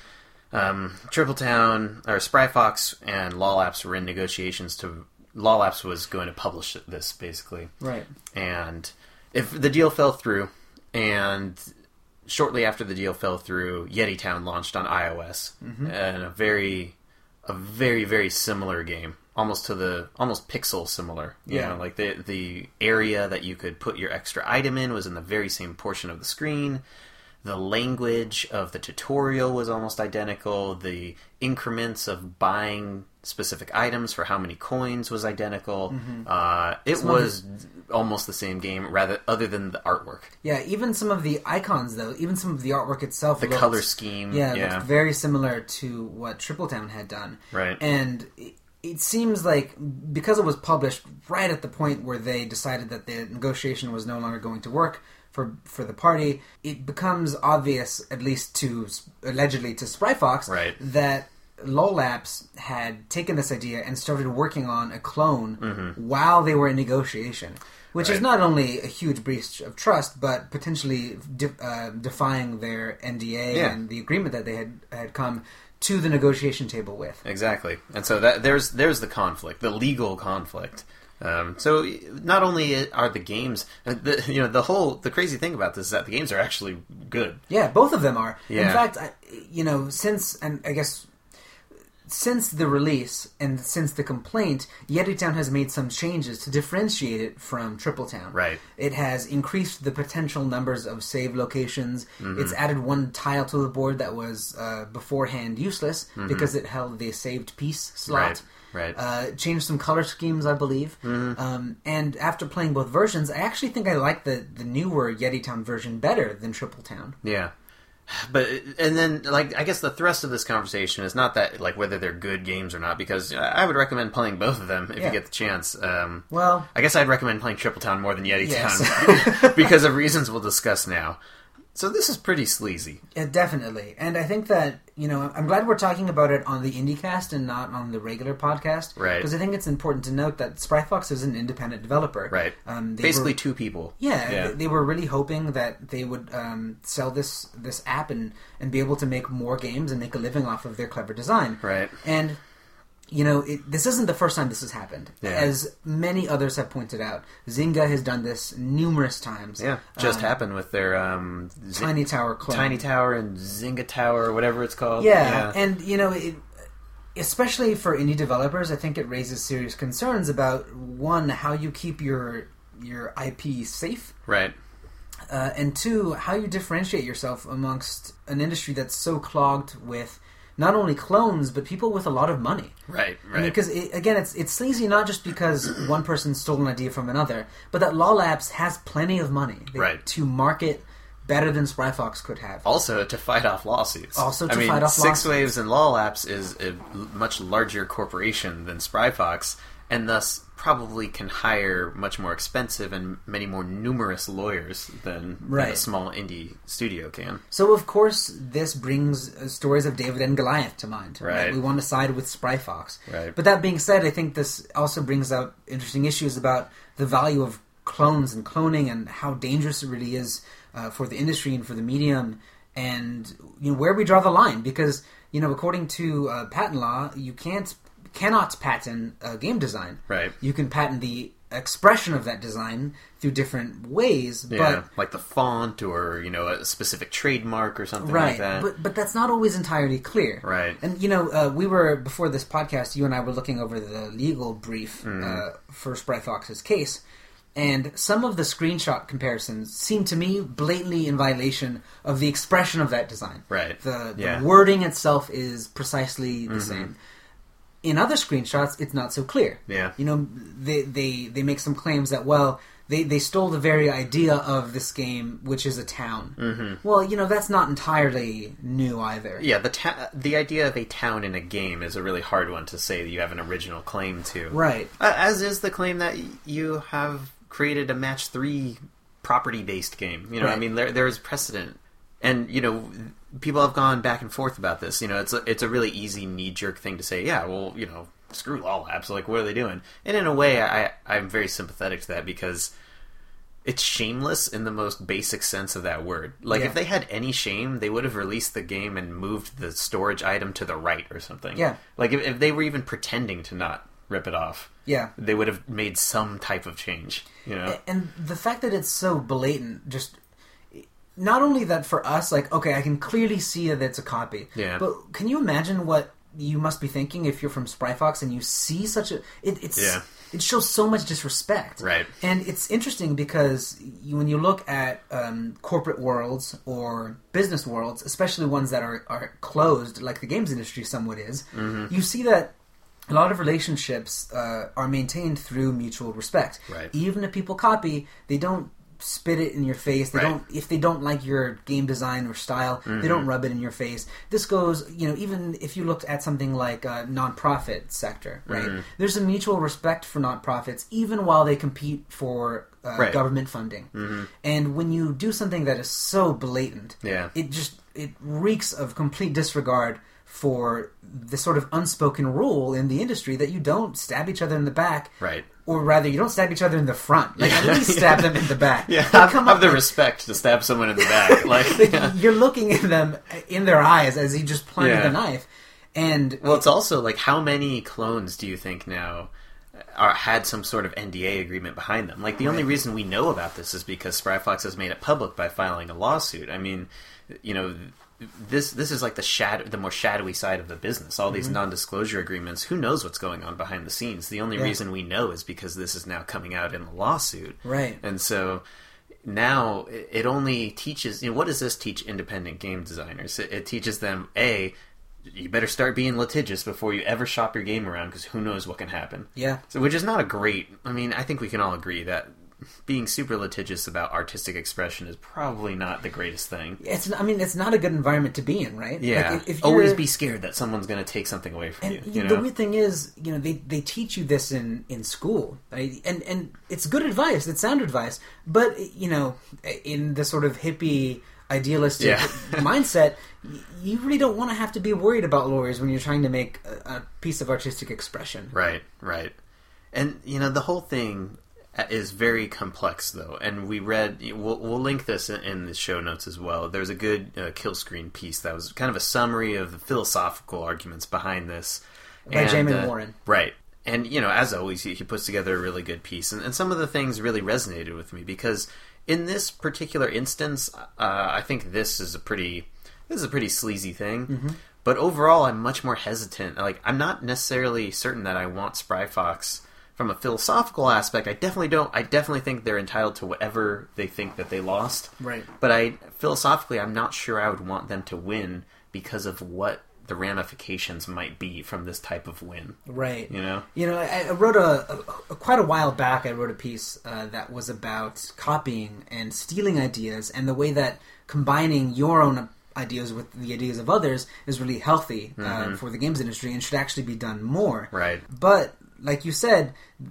Speaker 2: um, Triple Town or Spry Fox and LOL Apps were in negotiations to. LOL Apps was going to publish this basically,
Speaker 1: Right.
Speaker 2: and if the deal fell through and shortly after the deal fell through, Yeti Town launched on iOS, mm-hmm. and a very, a very very similar game, almost to the almost pixel similar. You
Speaker 1: Yeah.
Speaker 2: know, like the the area that you could put your extra item in was in the very same portion of the screen. The language of the tutorial was almost identical. The increments of buying specific items for how many coins was identical. Mm-hmm. Uh, it Some was the... almost the same game, rather other than the artwork.
Speaker 1: Yeah, even some of the icons, though, even some of the artwork itself,
Speaker 2: the
Speaker 1: looked,
Speaker 2: color scheme,
Speaker 1: yeah,
Speaker 2: yeah.
Speaker 1: looked very similar to what Tripletown had done.
Speaker 2: Right,
Speaker 1: and it, it seems like because it was published right at the point where they decided that the negotiation was no longer going to work for for the party, it becomes obvious, at least to allegedly to Spryfox,
Speaker 2: right.
Speaker 1: that LOL Labs had taken this idea and started working on a clone
Speaker 2: mm-hmm.
Speaker 1: while they were in negotiation, which
Speaker 2: right.
Speaker 1: is not only a huge breach of trust, but potentially de- uh, defying their N D A
Speaker 2: yeah.
Speaker 1: and the agreement that they had had come to the negotiation table with.
Speaker 2: Exactly, and so that there's there's the conflict, the legal conflict. Um, so not only are the games, the, you know, the whole the crazy thing about this is that the games are actually good.
Speaker 1: Yeah, both of them are.
Speaker 2: Yeah.
Speaker 1: In fact, I, you know, since and I guess since the release and since the complaint, Yeti Town has made some changes to differentiate it from Tripletown.
Speaker 2: Right.
Speaker 1: It has increased the potential numbers of save locations.
Speaker 2: Mm-hmm.
Speaker 1: It's added one tile to the board that was uh, beforehand useless mm-hmm. because it held the saved piece slot.
Speaker 2: Right. Right.
Speaker 1: Uh, changed some color schemes, I believe.
Speaker 2: Mm-hmm.
Speaker 1: Um, and after playing both versions, I actually think I like the, the newer Yeti Town version better than Tripletown.
Speaker 2: Yeah. But, and then, like, I guess the thrust of this conversation is not that, like, whether they're good games or not, because I would recommend playing both of them if
Speaker 1: yeah.
Speaker 2: you get the chance. Um,
Speaker 1: well...
Speaker 2: I guess I'd recommend playing Tripletown more than Yeti
Speaker 1: yes.
Speaker 2: Town, because of reasons we'll discuss now. So this is pretty sleazy.
Speaker 1: Yeah, definitely. And I think that, you know, I'm glad we're talking about it on the IndieCast and not on the regular podcast.
Speaker 2: Right.
Speaker 1: Because I think it's important to note that Spryfox is an independent developer.
Speaker 2: Right.
Speaker 1: Um,
Speaker 2: Basically
Speaker 1: were,
Speaker 2: two people.
Speaker 1: Yeah,
Speaker 2: yeah.
Speaker 1: They, they were really hoping that they would um, sell this this app and, and be able to make more games and make a living off of their clever design.
Speaker 2: Right.
Speaker 1: And... You know, it, this isn't the first time this has happened.
Speaker 2: Yeah.
Speaker 1: As many others have pointed out, Zynga has done this numerous times.
Speaker 2: Yeah, just
Speaker 1: um,
Speaker 2: happened with their um,
Speaker 1: Tiny Tower clone.
Speaker 2: Tiny Tower and Zynga Tower, whatever it's called.
Speaker 1: Yeah,
Speaker 2: yeah.
Speaker 1: and, you know, it, especially for indie developers, I think it raises serious concerns about, one, how you keep your your I P safe.
Speaker 2: Right.
Speaker 1: Uh, and two, how you differentiate yourself amongst an industry that's so clogged with not only clones, but people with a lot of money.
Speaker 2: Right, right.
Speaker 1: Because, I mean, again, it's it's sleazy not just because one person stole an idea from another, but that LOL Labs has plenty of money they,
Speaker 2: right.
Speaker 1: to market better than Spryfox could have.
Speaker 2: Also, to fight off lawsuits.
Speaker 1: Also to
Speaker 2: I mean,
Speaker 1: fight off
Speaker 2: Six
Speaker 1: lawsuits.
Speaker 2: Waves and LOL Apps is a much larger corporation than Spryfox, and thus probably can hire much more expensive and many more numerous lawyers than,
Speaker 1: right.
Speaker 2: than a small indie studio can.
Speaker 1: So, of course, this brings uh, stories of David and Goliath to mind.
Speaker 2: Right.
Speaker 1: We want to side with Spryfox.
Speaker 2: Right.
Speaker 1: But that being said, I think this also brings out interesting issues about the value of clones and cloning and how dangerous it really is uh, for the industry and for the medium, and you know where we draw the line. Because, you know, according to uh, patent law, you can't cannot patent uh, game design.
Speaker 2: Right.
Speaker 1: You can patent the expression of that design through different ways,
Speaker 2: yeah,
Speaker 1: but
Speaker 2: like the font or, you know, a specific trademark or something
Speaker 1: right,
Speaker 2: like that.
Speaker 1: But but that's not always entirely clear.
Speaker 2: Right.
Speaker 1: And, you know, uh, we were, before this podcast, you and I were looking over the legal brief
Speaker 2: mm.
Speaker 1: uh, for Spryfox's case, and some of the screenshot comparisons seem to me blatantly in violation of the expression of that design.
Speaker 2: Right.
Speaker 1: The, the
Speaker 2: yeah.
Speaker 1: wording itself is precisely the
Speaker 2: mm-hmm.
Speaker 1: same. In other screenshots, it's not so clear.
Speaker 2: Yeah.
Speaker 1: You know, they they, they make some claims that, well, they, they stole the very idea of this game, which is a town.
Speaker 2: Mm-hmm.
Speaker 1: Well, you know, that's not entirely new either.
Speaker 2: Yeah, the ta- the idea of a town in a game is a really hard one to say that you have an original claim to.
Speaker 1: Right.
Speaker 2: Uh, as is the claim that you have created a match three property-based game. You know,
Speaker 1: right.
Speaker 2: I mean, there there is precedent. And, you know, people have gone back and forth about this. You know, it's a, it's a really easy knee-jerk thing to say, yeah, well, you know, screw LOL Labs. Like, what are they doing? And in a way, I, I'm very sympathetic to that because it's shameless in the most basic sense of that word. Like,
Speaker 1: yeah.
Speaker 2: if they had any shame, they would have released the game and moved the storage item to the right or something.
Speaker 1: Yeah.
Speaker 2: Like, if, if they were even pretending to not rip it off,
Speaker 1: yeah,
Speaker 2: they would have made some type of change, you know?
Speaker 1: And the fact that it's so blatant just... not only that for us, like, okay, I can clearly see that it's a copy.
Speaker 2: Yeah.
Speaker 1: But can you imagine what you must be thinking if you're from Spryfox and you see such a... It, it's
Speaker 2: Yeah.
Speaker 1: It shows so much disrespect.
Speaker 2: Right.
Speaker 1: And it's interesting because you, when you look at um, corporate worlds or business worlds, especially ones that are, are closed, like the games industry somewhat is,
Speaker 2: Mm-hmm.
Speaker 1: you see that a lot of relationships uh, are maintained through mutual respect.
Speaker 2: Right.
Speaker 1: Even if people copy, they don't spit it in your face. They
Speaker 2: Right.
Speaker 1: don't if they don't like your game design or style,
Speaker 2: Mm-hmm.
Speaker 1: they don't rub it in your face. This goes, you know, even if you looked at something like a nonprofit sector, right?
Speaker 2: Mm-hmm.
Speaker 1: There's a mutual respect for nonprofits even while they compete for uh,
Speaker 2: Right.
Speaker 1: government funding.
Speaker 2: Mm-hmm.
Speaker 1: And when you do something that is so blatant,
Speaker 2: Yeah.
Speaker 1: it just it reeks of complete disregard for the sort of unspoken rule in the industry that you don't stab each other in the back.
Speaker 2: Right.
Speaker 1: Or rather, you don't stab each other in the front. Like, at least stab them in the back.
Speaker 2: Yeah,
Speaker 1: They
Speaker 2: have,
Speaker 1: come
Speaker 2: have
Speaker 1: up
Speaker 2: the
Speaker 1: like-
Speaker 2: respect to stab someone in the back. Like,
Speaker 1: like,
Speaker 2: yeah.
Speaker 1: You're looking in them, in their eyes, as he just plunged
Speaker 2: Yeah.
Speaker 1: the knife. And
Speaker 2: Well, it's also like, how many clones do you think now are, had some sort of N D A agreement behind them? Like, the only reason we know about this is because Spryfox has made it public by filing a lawsuit. I mean, you know, this this is like the shadow, the more shadowy side of the business. All these
Speaker 1: Mm-hmm.
Speaker 2: non-disclosure agreements. Who knows what's going on behind the scenes? The only
Speaker 1: Yeah.
Speaker 2: reason we know is because this is now coming out in the lawsuit.
Speaker 1: Right.
Speaker 2: And so now it it only teaches, you know, what does this teach independent game designers? It, it teaches them, A, you better start being litigious before you ever shop your game around, because who knows what can happen.
Speaker 1: Yeah.
Speaker 2: So, which is not a great, I mean, I think we can all agree that being super litigious about artistic expression is probably not the greatest thing.
Speaker 1: It's, I mean, it's not a good environment to be in, right?
Speaker 2: Yeah.
Speaker 1: Like, if, if
Speaker 2: Always
Speaker 1: you're-
Speaker 2: be scared that someone's going to take something away from
Speaker 1: And
Speaker 2: you.
Speaker 1: you
Speaker 2: You
Speaker 1: the
Speaker 2: know?
Speaker 1: weird thing is, you know, they, they teach you this in, in school, right? and and it's good advice, it's sound advice, but you know, in the sort of hippie idealistic
Speaker 2: Yeah.
Speaker 1: mindset, y- you really don't want to have to be worried about lawyers when you're trying to make a, a piece of artistic expression.
Speaker 2: Right, right. And, you know, the whole thing is very complex, though. And we read, we'll, we'll link this in, in the show notes as well. There's a good uh, Kill Screen piece that was kind of a summary of the philosophical arguments behind this.
Speaker 1: By
Speaker 2: And,
Speaker 1: Jamin
Speaker 2: uh,
Speaker 1: Warren.
Speaker 2: Right. And, you know, as always, he, he puts together a really good piece. And, and some of the things really resonated with me because in this particular instance, uh, I think this is a pretty, this is a pretty sleazy thing.
Speaker 1: Mm-hmm.
Speaker 2: But overall, I'm much more hesitant. Like, I'm not necessarily certain that I want Spryfox from a philosophical aspect. I definitely don't. I definitely think they're entitled to whatever they think that they lost.
Speaker 1: Right.
Speaker 2: But I philosophically, I'm not sure I would want them to win because of what the ramifications might be from this type of win.
Speaker 1: Right.
Speaker 2: You know?
Speaker 1: You know, I, I wrote a, a, a quite a while back. I wrote a piece uh, that was about copying and stealing ideas, and the way that combining your own ideas with the ideas of others is really healthy uh,
Speaker 2: Mm-hmm.
Speaker 1: for the games industry and should actually be done more.
Speaker 2: Right.
Speaker 1: But like you said,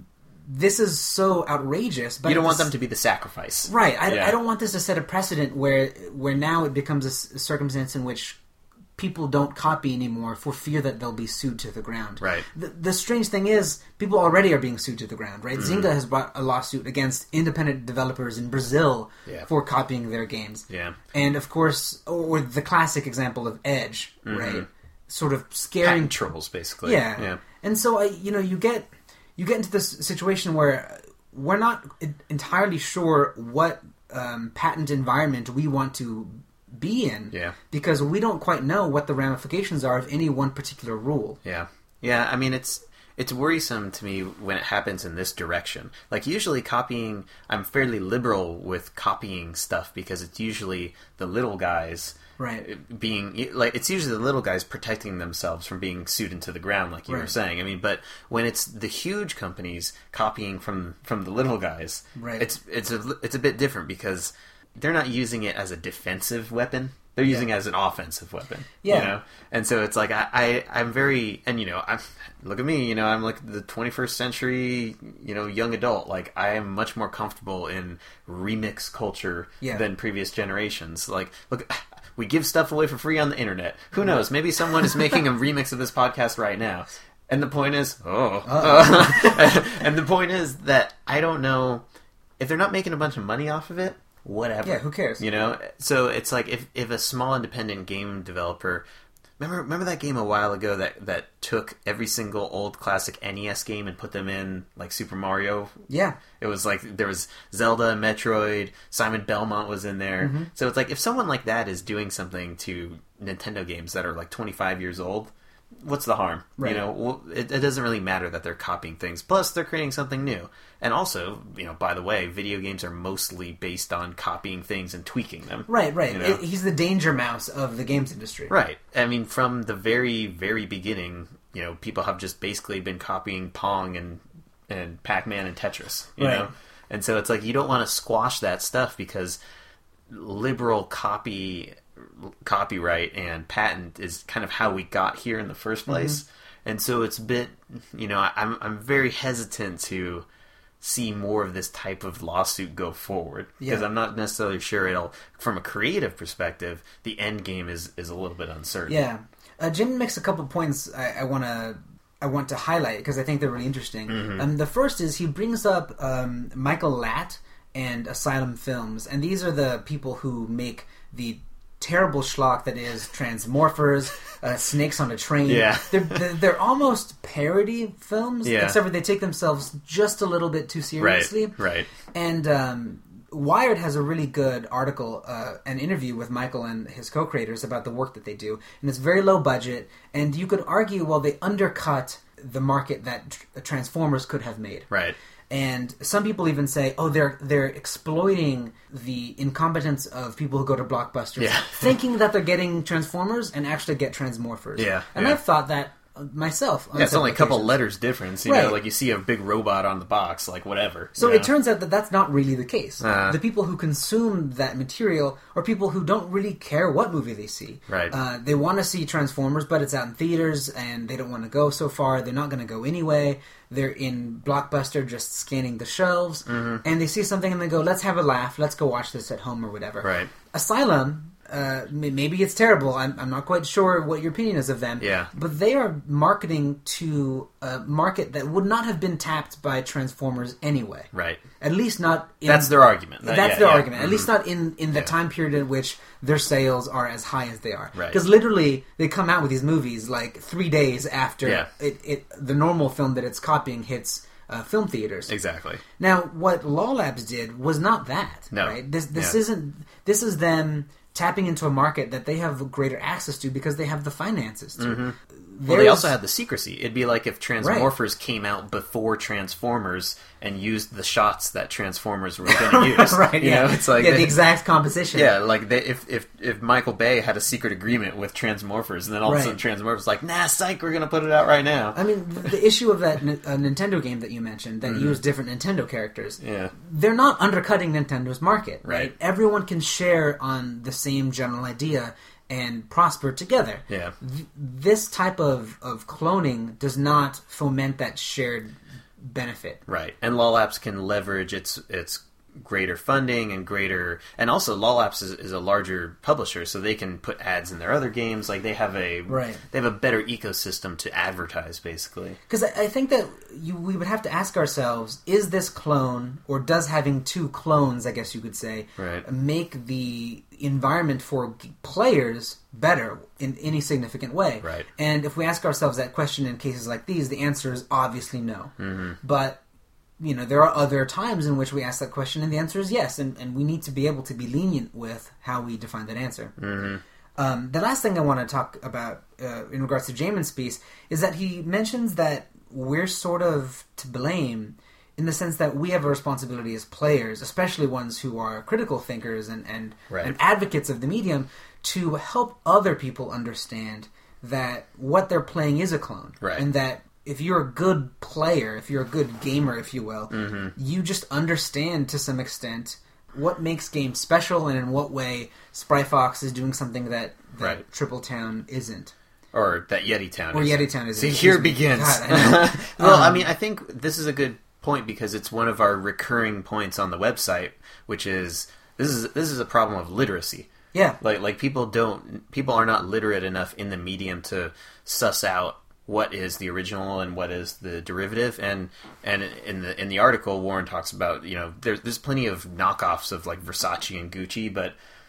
Speaker 1: this is so outrageous. But
Speaker 2: You don't want
Speaker 1: this-
Speaker 2: them to be the sacrifice.
Speaker 1: right. I,
Speaker 2: Yeah.
Speaker 1: I don't want this to set a precedent where where now it becomes a, s- a circumstance in which people don't copy anymore for fear that they'll be sued to the ground.
Speaker 2: Right.
Speaker 1: The, the strange thing is, people already are being sued to the ground, right?
Speaker 2: Mm-hmm.
Speaker 1: Zynga has brought a lawsuit against independent developers in Brazil
Speaker 2: Yeah.
Speaker 1: for copying their games.
Speaker 2: Yeah.
Speaker 1: And of course, or the classic example of Edge, right? Sort of scaring
Speaker 2: Patent trolls, basically.
Speaker 1: yeah.
Speaker 2: Yeah.
Speaker 1: And so I, you know, you get you get into this situation where we're not entirely sure what um, patent environment we want to be in,
Speaker 2: Yeah.
Speaker 1: because we don't quite know what the ramifications are of any one particular rule.
Speaker 2: Yeah, yeah. I mean, it's it's worrisome to me when it happens in this direction. Like, usually copying, I'm fairly liberal with copying stuff because it's usually the little guys,
Speaker 1: Right.
Speaker 2: being like it's usually the little guys protecting themselves from being sued into the ground, like you were
Speaker 1: Right.
Speaker 2: saying. I mean, but when it's the huge companies copying from from the little guys,
Speaker 1: Right.
Speaker 2: it's it's a it's a bit different because they're not using it as a defensive weapon. They're using it as an offensive weapon.
Speaker 1: Yeah.
Speaker 2: You know? And so it's like, I, I, I'm very, and you know, I'm, look at me, you know, I'm like the twenty-first century, you know, young adult. Like, I am much more comfortable in remix culture
Speaker 1: Yeah.
Speaker 2: than previous generations. Like, look, we give stuff away for free on the internet. Who knows? Maybe someone is making a remix of this podcast right now. And the point is, oh. and the point is that I don't know, if they're not making a bunch of money off of it, whatever.
Speaker 1: Yeah, who cares?
Speaker 2: You know? So it's like if, if a small independent game developer Remember, remember that game a while ago that, that took every single old classic N E S game and put them in like Super Mario?
Speaker 1: Yeah.
Speaker 2: It was like there was Zelda, Metroid, Simon Belmont was in there. Mm-hmm. So it's like if someone like that is doing something to Nintendo games that are like twenty-five years old, what's the harm? Right. You know, well, it, it doesn't really matter that they're copying things. Plus, they're creating something new. And also, you know, by the way, video games are mostly based on copying things and tweaking them.
Speaker 1: Right, right.
Speaker 2: You know?
Speaker 1: It, he's the danger mouse of the games industry.
Speaker 2: Right. I mean, from the very, very beginning, you know, people have just basically been copying Pong and and Pac-Man and Tetris. You
Speaker 1: right.
Speaker 2: know, and so it's like you don't want to squash that stuff because liberal copy. copyright and patent is kind of how we got here in the first place. Mm-hmm. And so it's a bit, you know, I'm I'm very hesitant to see more of this type of lawsuit go forward because yeah. I'm not necessarily sure it'll, from a creative perspective, the end game is, is a little bit uncertain.
Speaker 1: Yeah. Uh, Jim makes a couple points I, I want to I want to highlight because I think they're really interesting. Mm-hmm. Um, the first is he brings up um, Michael Latt and Asylum Films, and these are the people who make the terrible schlock that is Transmorphers, uh, Snakes on a Train.
Speaker 2: Yeah.
Speaker 1: they're, they're, they're almost parody films,
Speaker 2: yeah.
Speaker 1: except for they take themselves just a little bit too seriously.
Speaker 2: Right, right.
Speaker 1: And um, Wired has a really good article, uh, an interview with Michael and his co-creators about the work that they do, and it's very low budget, and you could argue, well, they undercut the market that tr- Transformers could have made.
Speaker 2: Right.
Speaker 1: And some people even say, oh, they're they're exploiting the incompetence of people who go to Blockbusters,
Speaker 2: yeah.
Speaker 1: thinking that they're getting Transformers and actually get Transmorphers.
Speaker 2: Yeah,
Speaker 1: and
Speaker 2: yeah.
Speaker 1: I've thought that myself.
Speaker 2: Yeah, it's only a couple letters difference. You
Speaker 1: right.
Speaker 2: know, like you see a big robot on the box, like whatever.
Speaker 1: So
Speaker 2: you
Speaker 1: it
Speaker 2: know?
Speaker 1: turns out that that's not really the case.
Speaker 2: Uh,
Speaker 1: the people who consume that material are people who don't really care what movie they see.
Speaker 2: Right.
Speaker 1: Uh, they want to see Transformers, but it's out in theaters, and they don't want to go so far. They're not going to go anyway. They're in Blockbuster just scanning the shelves,
Speaker 2: mm-hmm.
Speaker 1: and they see something and they go, let's have a laugh, let's go watch this at home or whatever.
Speaker 2: Right.
Speaker 1: Asylum, uh, maybe it's terrible, I'm, I'm not quite sure what your opinion is of them,
Speaker 2: yeah.
Speaker 1: but they are marketing to a market that would not have been tapped by Transformers anyway.
Speaker 2: Right.
Speaker 1: At least not in...
Speaker 2: That's their argument.
Speaker 1: That's
Speaker 2: yeah,
Speaker 1: their
Speaker 2: yeah.
Speaker 1: argument.
Speaker 2: Mm-hmm.
Speaker 1: At least not in, in the
Speaker 2: yeah.
Speaker 1: time period in which their sales are as high as they are.
Speaker 2: Right.
Speaker 1: Because literally, they come out with these movies like three days after
Speaker 2: yeah.
Speaker 1: it, it the normal film that it's copying hits uh, film theaters.
Speaker 2: Exactly.
Speaker 1: Now, what Law Labs did was not that.
Speaker 2: No.
Speaker 1: Right? This, this
Speaker 2: yeah.
Speaker 1: isn't... This is them tapping into a market that they have greater access to because they have the finances to.
Speaker 2: Mm-hmm. Well, they also had the secrecy. It'd be like if Transmorphers right. came out before Transformers and used the shots that Transformers were going to use.
Speaker 1: right,
Speaker 2: you
Speaker 1: yeah.
Speaker 2: know, it's like
Speaker 1: yeah,
Speaker 2: they,
Speaker 1: the exact composition.
Speaker 2: Yeah, like they, if, if if Michael Bay had a secret agreement with Transmorphers, and then all
Speaker 1: right.
Speaker 2: of a sudden Transmorphers like, nah, psych, we're going to put it out right now.
Speaker 1: I mean, the, the issue of that uh, Nintendo game that you mentioned that mm-hmm. used different Nintendo characters,
Speaker 2: yeah.
Speaker 1: they're not undercutting Nintendo's market. Right?
Speaker 2: Right.
Speaker 1: Everyone can share on the same general idea and prosper together.
Speaker 2: Yeah.
Speaker 1: Th- this type of, of cloning does not foment that shared benefit.
Speaker 2: Right. And Law Labs can leverage its its greater funding and greater... And also, Law Labs is, is a larger publisher, so they can put ads in their other games. Like, they have a...
Speaker 1: Right.
Speaker 2: They have a better ecosystem to advertise, basically.
Speaker 1: Because I, I think that you, we would have to ask ourselves, is this clone, or does having two clones, I guess you could say,
Speaker 2: right.
Speaker 1: make the environment for players better in any significant way?
Speaker 2: Right.
Speaker 1: And if we ask ourselves that question in cases like these, the answer is obviously no.
Speaker 2: Mm-hmm.
Speaker 1: But, you know, there are other times in which we ask that question, and the answer is yes, and, and we need to be able to be lenient with how we define that answer.
Speaker 2: Mm-hmm.
Speaker 1: Um, the last thing I want to talk about uh, in regards to Jamin's piece is that he mentions that we're sort of to blame in the sense that we have a responsibility as players, especially ones who are critical thinkers and, and,
Speaker 2: right.
Speaker 1: and advocates of the medium, to help other people understand that what they're playing is a clone.
Speaker 2: Right.
Speaker 1: And that if you're a good player, if you're a good gamer, if you will,
Speaker 2: mm-hmm.
Speaker 1: you just understand to some extent what makes games special and in what way Spry Fox is doing something that, that
Speaker 2: right.
Speaker 1: Triple Town isn't.
Speaker 2: Or that Yeti Town
Speaker 1: Or
Speaker 2: isn't.
Speaker 1: Yeti Town isn't.
Speaker 2: See, here it begins.
Speaker 1: God, I
Speaker 2: well,
Speaker 1: um,
Speaker 2: I mean, I think this is a good point because it's one of our recurring points on the website, which is this is this is a problem of literacy.
Speaker 1: Yeah.
Speaker 2: Like like people don't people are not literate enough in the medium to suss out what is the original and what is the derivative. And and in the in the article, Warren talks about, you know, there's there's plenty of knockoffs of like Versace and Gucci, but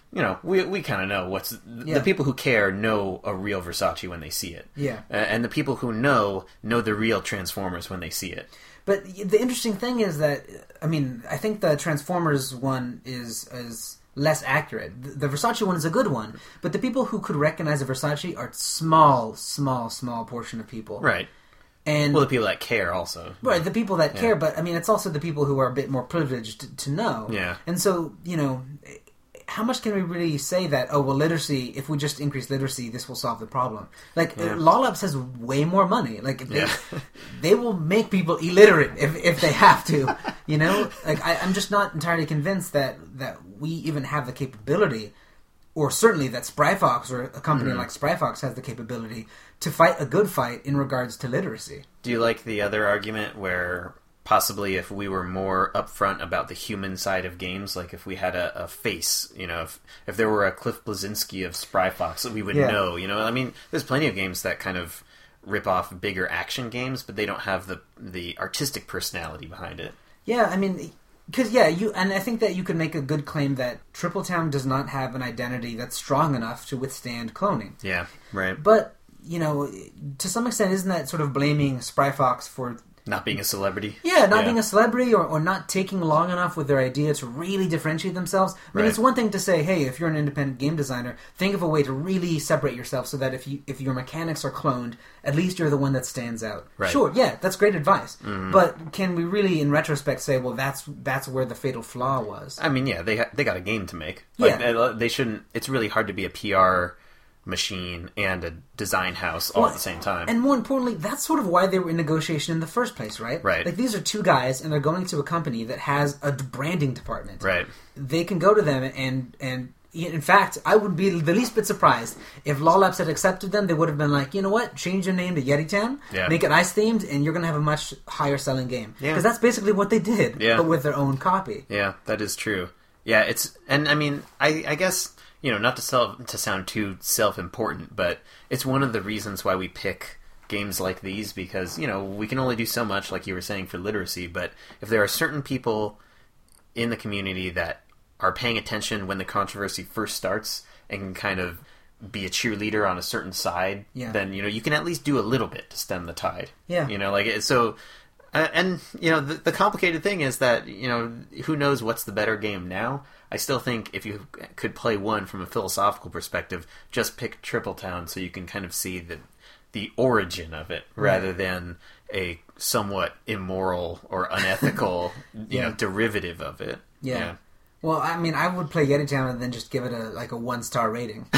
Speaker 2: you know, we we kind of know what's...
Speaker 1: Yeah.
Speaker 2: The people who care know a real Versace when they see it.
Speaker 1: Yeah.
Speaker 2: Uh, and the people who know, know the real Transformers when they see it.
Speaker 1: But the interesting thing is that, I mean, I think the Transformers one is is less accurate. The, the Versace one is a good one, but the people who could recognize a Versace are small, small, small portion of people.
Speaker 2: Right.
Speaker 1: And
Speaker 2: Well, the people that care also.
Speaker 1: right, the people that
Speaker 2: Yeah.
Speaker 1: care, but I mean, it's also the people who are a bit more privileged to, to know.
Speaker 2: Yeah.
Speaker 1: And so, you know, how much can we really say that, oh, well, literacy, if we just increase literacy, this will solve the problem? Like,
Speaker 2: Yeah.
Speaker 1: Law Labs has way more money. Like, if they,
Speaker 2: Yeah.
Speaker 1: they will make people illiterate if, if they have to, you know? Like, I, I'm just not entirely convinced that, that we even have the capability, or certainly that Spryfox or a company
Speaker 2: Mm-hmm.
Speaker 1: like Spryfox has the capability to fight a good fight in regards to literacy.
Speaker 2: Do you like the other argument where possibly if we were more upfront about the human side of games, like if we had a, a face, you know, if if there were a Cliff Bleszinski of Spryfox, we would
Speaker 1: Yeah.
Speaker 2: know, you know, I mean, there's plenty of games that kind of rip off bigger action games, but they don't have the the artistic personality behind it.
Speaker 1: Yeah, I mean, because yeah, you and I think that you could make a good claim that Tripletown does not have an identity that's strong enough to withstand cloning.
Speaker 2: Yeah, right.
Speaker 1: But you know, to some extent, isn't that sort of blaming Spryfox for
Speaker 2: Not being a celebrity.
Speaker 1: yeah, not being a celebrity or, or not taking long enough with their idea to really differentiate themselves? I mean,
Speaker 2: Right.
Speaker 1: it's one thing to say, hey, if you're an independent game designer, think of a way to really separate yourself so that if you if your mechanics are cloned, at least you're the one that stands out.
Speaker 2: Right.
Speaker 1: Sure, yeah, that's great advice.
Speaker 2: Mhm.
Speaker 1: But can we really, in retrospect, say, well, that's that's where the fatal flaw was?
Speaker 2: I mean, yeah, they ha- they got a game to make. Like,
Speaker 1: Yeah.
Speaker 2: they, they shouldn't. It's really hard to be a P R machine and a design house all
Speaker 1: Well,
Speaker 2: at the same time.
Speaker 1: And more importantly, that's sort of why they were in negotiation in the first place, right?
Speaker 2: Right.
Speaker 1: Like, these are two guys, and they're going to a company that has a branding department.
Speaker 2: Right.
Speaker 1: They can go to them, and, and in fact, I would be the least bit surprised if Law Labs had accepted them. They would have been like, you know what? Change your name to Yeti Town,
Speaker 2: Yeah.
Speaker 1: make it ice-themed, and you're going to have a much higher selling game.
Speaker 2: Yeah.
Speaker 1: Because that's basically what they did,
Speaker 2: Yeah.
Speaker 1: but with their own copy.
Speaker 2: Yeah, that is true. Yeah, it's and I mean, I, I guess you know, not to self to sound too self-important, but it's one of the reasons why we pick games like these because you know we can only do so much, like you were saying, for literacy. But if there are certain people in the community that are paying attention when the controversy first starts and can kind of be a cheerleader on a certain side,
Speaker 1: Yeah.
Speaker 2: then you know you can at least do a little bit to stem the tide.
Speaker 1: Yeah.
Speaker 2: You know, like it- so. Uh, and you know the, the complicated thing is that you know who knows what's the better game now. I still think if you could play one from a philosophical perspective, just pick Tripletown so you can kind of see the the origin of it rather than a somewhat immoral or unethical you
Speaker 1: Yeah.
Speaker 2: know derivative of it.
Speaker 1: Yeah. Well, I mean, I would play Yeti Town and then just give it a like a one star rating.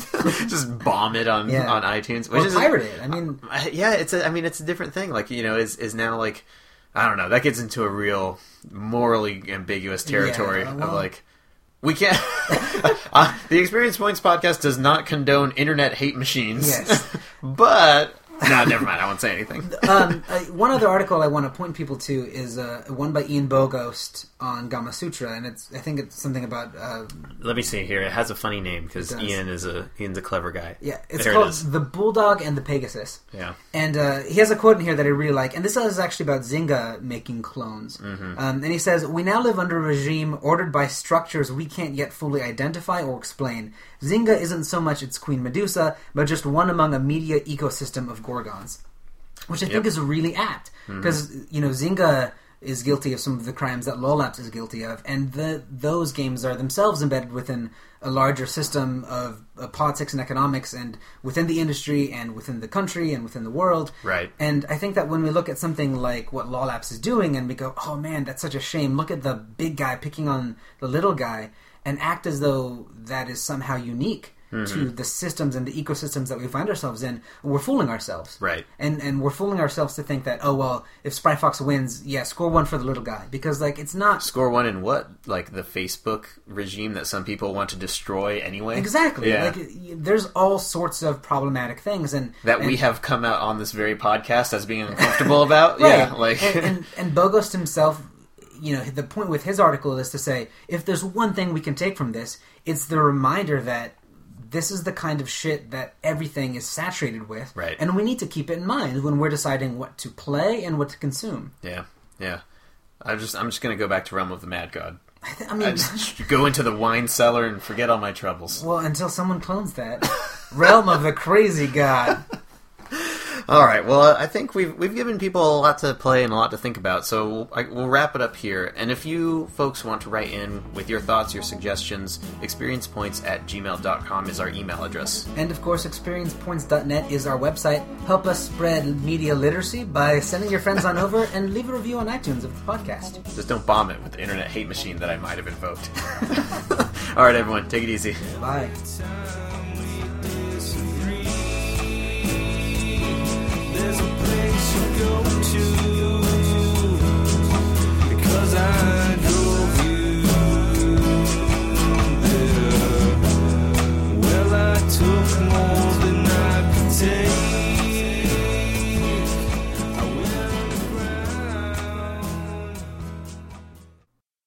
Speaker 2: Just bomb it on
Speaker 1: Yeah.
Speaker 2: on iTunes, which
Speaker 1: Or
Speaker 2: is
Speaker 1: pirate it. I mean,
Speaker 2: Uh, yeah, it's a, I mean, it's a different thing. Like, you know, is is now like, I don't know, that gets into a real morally ambiguous territory
Speaker 1: Yeah,
Speaker 2: of
Speaker 1: well-
Speaker 2: like, we can't. uh, the Experience Points podcast does not condone internet hate machines.
Speaker 1: Yes.
Speaker 2: But no, never mind. I won't say anything.
Speaker 1: um, uh, one other article I want to point people to is uh, one by Ian Bogost on Gama Sutra, and it's I think it's something about uh,
Speaker 2: Let me see here. It has a funny name because
Speaker 1: It does.
Speaker 2: Ian is a Ian's a clever guy.
Speaker 1: yeah, it's
Speaker 2: There it
Speaker 1: called
Speaker 2: is.
Speaker 1: The Bulldog and the Pegasus.
Speaker 2: Yeah.
Speaker 1: And uh, he has a quote in here that I really like, and this is actually about Zynga making clones.
Speaker 2: Mm-hmm.
Speaker 1: Um, and he says, "We now live under a regime ordered by structures we can't yet fully identify or explain. Zynga isn't so much its Queen Medusa, but just one among a media ecosystem of gorgons." Which I think
Speaker 2: Yep.
Speaker 1: is really apt, because, you know, Zynga is guilty of some of the crimes that Law Labs is guilty of, and the, those games are themselves embedded within a larger system of, of politics and economics, and within the industry, and within the country, and within the world.
Speaker 2: Right.
Speaker 1: And I think that when we look at something like what Law Labs is doing, and we go, oh man, that's such a shame, look at the big guy picking on the little guy, and act as though that is somehow unique to the systems and the ecosystems that we find ourselves in, we're fooling ourselves.
Speaker 2: Right.
Speaker 1: And and we're fooling ourselves to think that, oh, well, if Spryfox wins, yeah, score one for the little guy. Because, like, it's not...
Speaker 2: Score one in what? Like the Facebook regime that some people want to destroy anyway?
Speaker 1: Exactly.
Speaker 2: Yeah.
Speaker 1: Like, y- there's all sorts of problematic things. and
Speaker 2: That
Speaker 1: and,
Speaker 2: we have come out on this very podcast as being uncomfortable about?
Speaker 1: Right.
Speaker 2: Yeah, like...
Speaker 1: and, and, and Bogost himself, you know, the point with his article is to say, if there's one thing we can take from this, it's the reminder that this is the kind of shit that everything is saturated with.
Speaker 2: Right.
Speaker 1: And we need to keep it in mind when we're deciding what to play and what to consume.
Speaker 2: Yeah, yeah. I just, I'm just going to go back to Realm of the Mad God.
Speaker 1: I, th- I mean,
Speaker 2: I just go into the wine cellar and forget all my troubles.
Speaker 1: Well, until someone clones that. Realm of the Crazy God.
Speaker 2: All right. Well, I think we've we've given people a lot to play and a lot to think about. So we'll, I, we'll wrap it up here. And if you folks want to write in with your thoughts, your suggestions, experiencepoints at gmail dot com is our email address.
Speaker 1: And of course, experience points dot net is our website. Help us spread media literacy by sending your friends on over and leave a review on iTunes of the podcast.
Speaker 2: Just don't bomb it with the internet hate machine that I might have invoked. All right, everyone, take it easy.
Speaker 1: Bye.
Speaker 3: There's a place you go to because I